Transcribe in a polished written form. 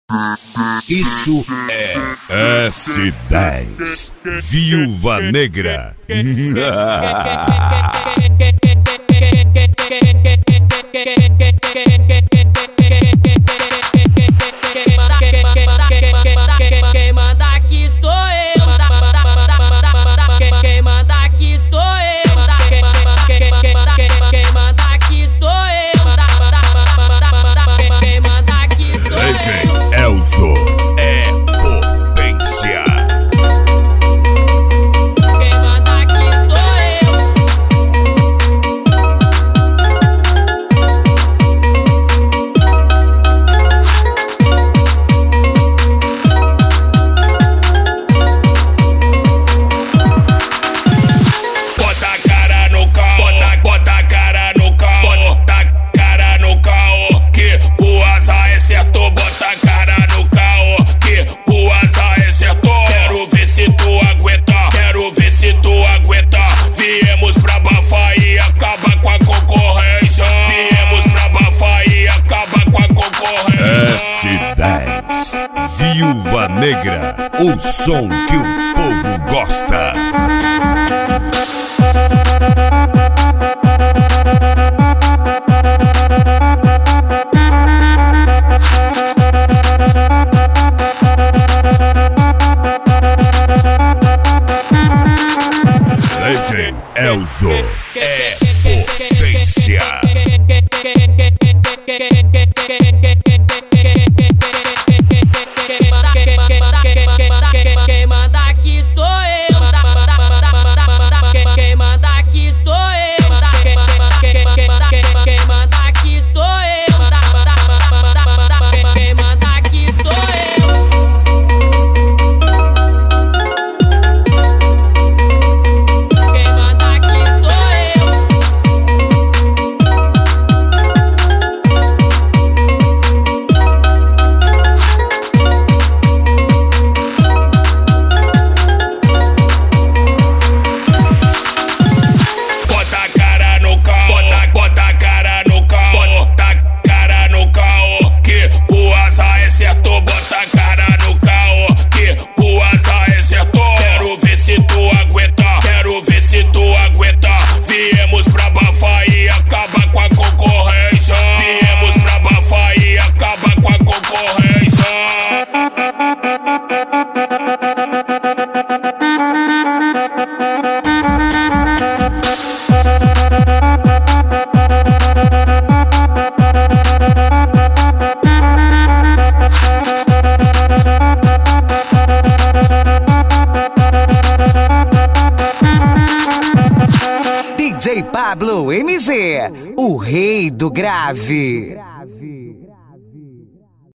Isso é S10 Viúva Negra. Quem manda aqui sou eu. Quem manda aqui sou eu. Quem manda aqui sou eu. Quem manda aqui sou eu. DJ Elzo é potência. Quem manda aqui sou eu. Bota a cara no caô, bota a cara no caô, bota a cara no caô, que o azar é certo. Bota a cara no caô, que o azar é certo. Quero ver se tu aguenta, quero ver se tu aguenta. Viemos pra abafar e acabar com a concorrência. Viemos pra abafar e acabar com a concorrência. S10 Viúva Negra, o som que o povo gosta. DJ Elzo é potência. Quem manda aqui sou eu. Quem manda aqui sou eu. Quem manda aqui sou eu. Quem manda aqui sou eu. Quem manda aqui sou eu. Bota a cara no caô, bota a cara no caô, bota a cara no caô, que o azar é certo. Bota a cara no caô, que o azar é certo. Quero ver se tu aguenta, quero ver se tu aguenta. Viemos pra abafar e acabar com a concorrência. Viemos pra abafar e acabar com a concorrência. DJ Pablo MG, o rei do grave.